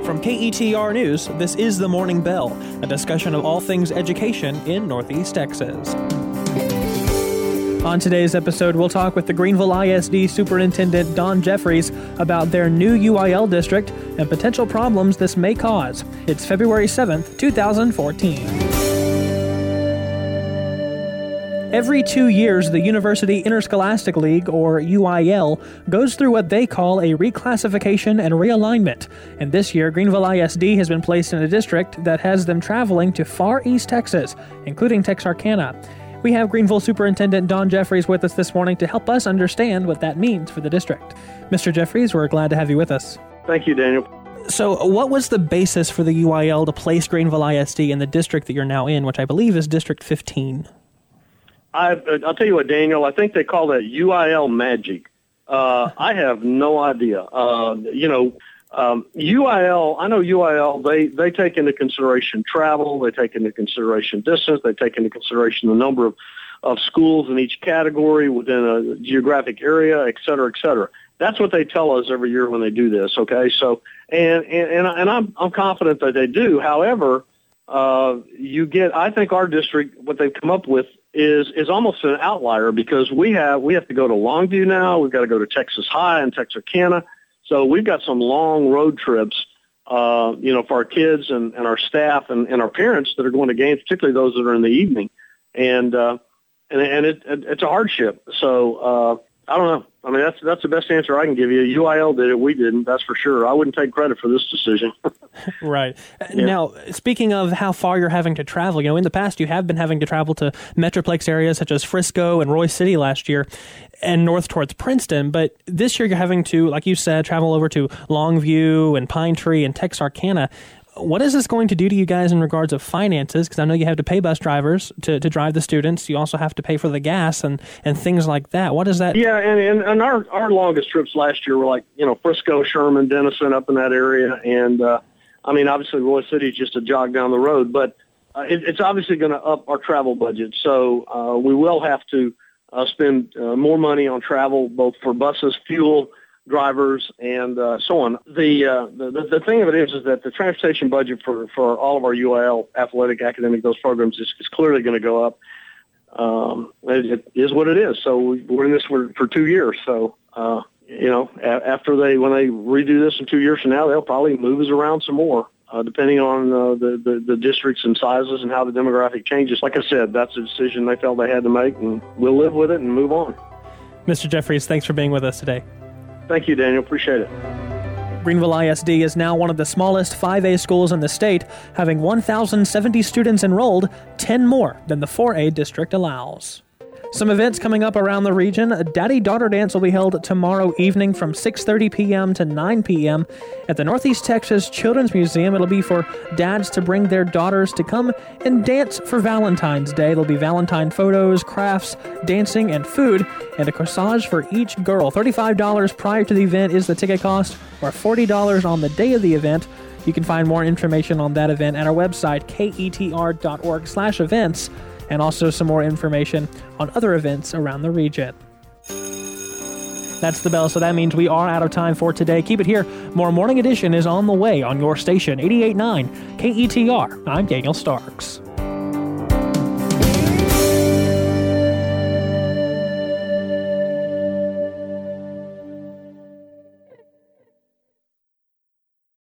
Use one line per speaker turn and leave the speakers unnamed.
From KETR News, this is The Morning Bell, a discussion of all things education in Northeast Texas. On today's episode, we'll talk with the Greenville ISD Superintendent Don Jeffries about their new UIL district and potential problems this may cause. It's February 7th, 2014. Every 2 years, the University Interscholastic League, or UIL, goes through what they call a reclassification and realignment. And this year, Greenville ISD has been placed in a district that has them traveling to far East Texas, including Texarkana. We have Greenville Superintendent Don Jeffries with us this morning to help us understand what that means for the district. Mr. Jeffries, we're glad to have you with us.
Thank you, Daniel.
So what was the basis for the UIL to place Greenville ISD in the district that you're now in, which I believe is District 15?
I'll tell you what, Daniel, I think they call that UIL magic. I have no idea. UIL, I know UIL, they take into consideration travel, they take into consideration distance, they take into consideration the number of schools in each category within a geographic area, et cetera, et cetera. That's what they tell us every year when they do this, okay? So, and I'm confident that they do. However, I think our district, what they've come up with is almost an outlier because we have to go to Longview now. We've got to go to Texas High and Texarkana. So we've got some long road trips, for our kids and our staff and our parents that are going to games, particularly those that are in the evening. And it's a hardship. So, I don't know. I mean, that's the best answer I can give you. UIL did it. We didn't. That's for sure. I wouldn't take credit for this decision.
Right.
Yeah.
Now, speaking of how far you're having to travel, in the past you have been having to travel to Metroplex areas such as Frisco and Roy City last year and north towards Princeton. But this year you're having to, like you said, travel over to Longview and Pine Tree and Texarkana. What is this going to do to you guys in regards of finances? Because I know you have to pay bus drivers to drive the students. You also have to pay for the gas and things like that. What is that?
Yeah, and our longest trips last year were like, Frisco, Sherman, Denison, up in that area. And, obviously Roy City is just a jog down the road. But it's obviously going to up our travel budget. So we will have to spend more money on travel, both for buses, fuel, drivers, and so on. The thing of it is that the transportation budget for all of our UIL athletic, academic, those programs is clearly going to go up. It is what it is. So we're in this for 2 years. So, after when they redo this in 2 years from now, they'll probably move us around some more, depending on the districts and sizes and how the demographic changes. Like I said, that's a decision they felt they had to make, and we'll live with it and move on.
Mr. Jeffries, thanks for being with us today.
Thank you, Daniel. Appreciate it.
Greenville ISD is now one of the smallest 5A schools in the state, having 1,070 students enrolled, 10 more than the 4A district allows. Some events coming up around the region. A Daddy-Daughter Dance will be held tomorrow evening from 6:30 p.m. to 9 p.m. at the Northeast Texas Children's Museum. It'll be for dads to bring their daughters to come and dance for Valentine's Day. There'll be Valentine photos, crafts, dancing, and food, and a corsage for each girl. $35 prior to the event is the ticket cost, or $40 on the day of the event. You can find more information on that event at our website, ketr.org/events. And also some more information on other events around the region. That's the bell, so that means we are out of time for today. Keep it here. More Morning Edition is on the way on your station, 88.9 KETR. I'm Daniel Starks.